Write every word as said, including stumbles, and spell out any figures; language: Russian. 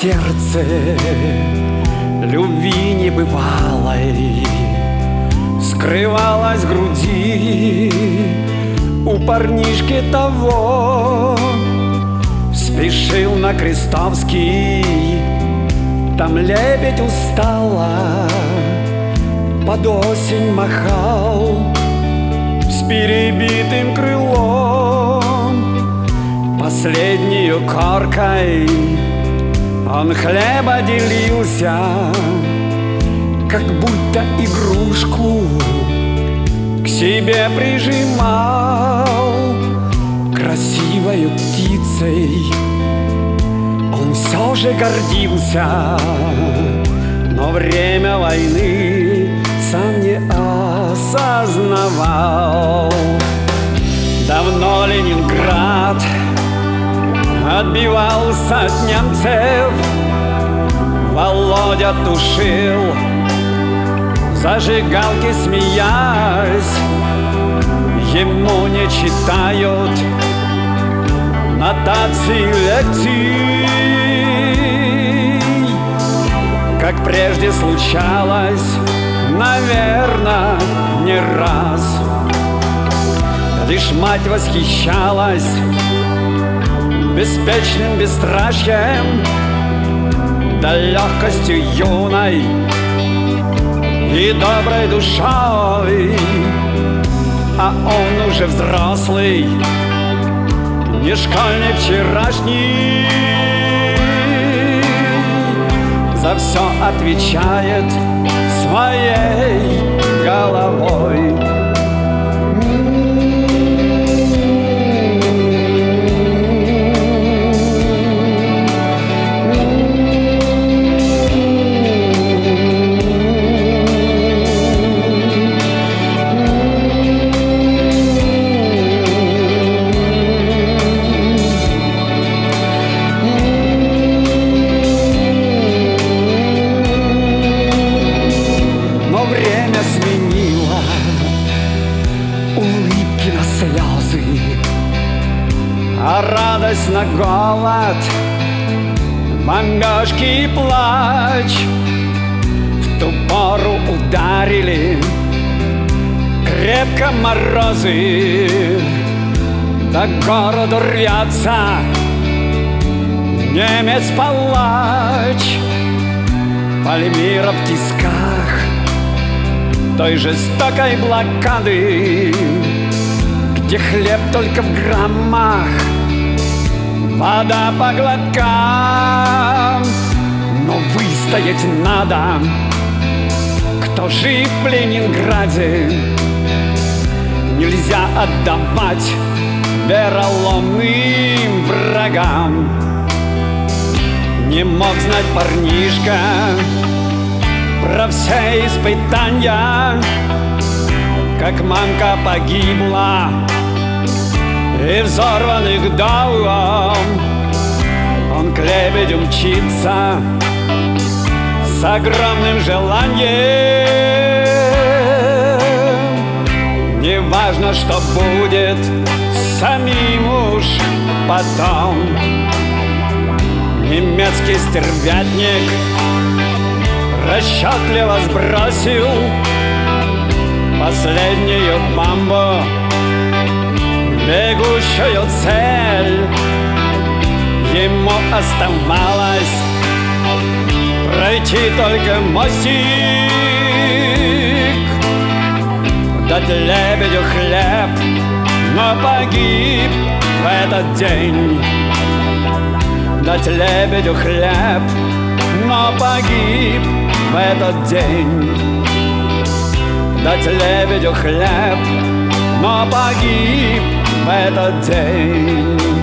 сердце любви небывалой скрывалась в груди у парнишки того. Спешил на Крестовский, там лебедь устала под осень махал с перебитым крылом. Последнею коркой он хлеба делился, как будто игрушку к себе прижимал. Красивою птицей он все же гордился, но время войны сам не осознавал. Давно Ленинград отбивался от немцев, Володя тушил зажигалки, смеясь. Ему не читают нотации лекций, как прежде случалось, наверно, не раз. Лишь мать восхищалась беспечным бесстрашием, да легкостью юной и доброй душой. А он уже взрослый, не школьник вчерашний, за все отвечает своей головой. Слезы, а радость на голод, бомбежки и плач в ту пору ударили крепко морозы. До города рвется немец-палач, Пальмира в тисках той жестокой блокады, где хлеб только в граммах, вода по глоткам. Но выстоять надо, кто жив в Ленинграде. Нельзя отдавать вероломным врагам. Не мог знать парнишка про все испытания, как мамка погибла и взорванных домов. Он к лебедю мчится с огромным желанием. Не важно, что будет самим уж потом. Немецкий стервятник расчетливо сбросил последнюю бомбу, бегущую цель. Ему оставалось пройти только мостик, дать лебедю хлеб, но погиб в этот день. Дать лебедю хлеб, но погиб в этот день. Дать лебедю хлеб, но погиб в этот день.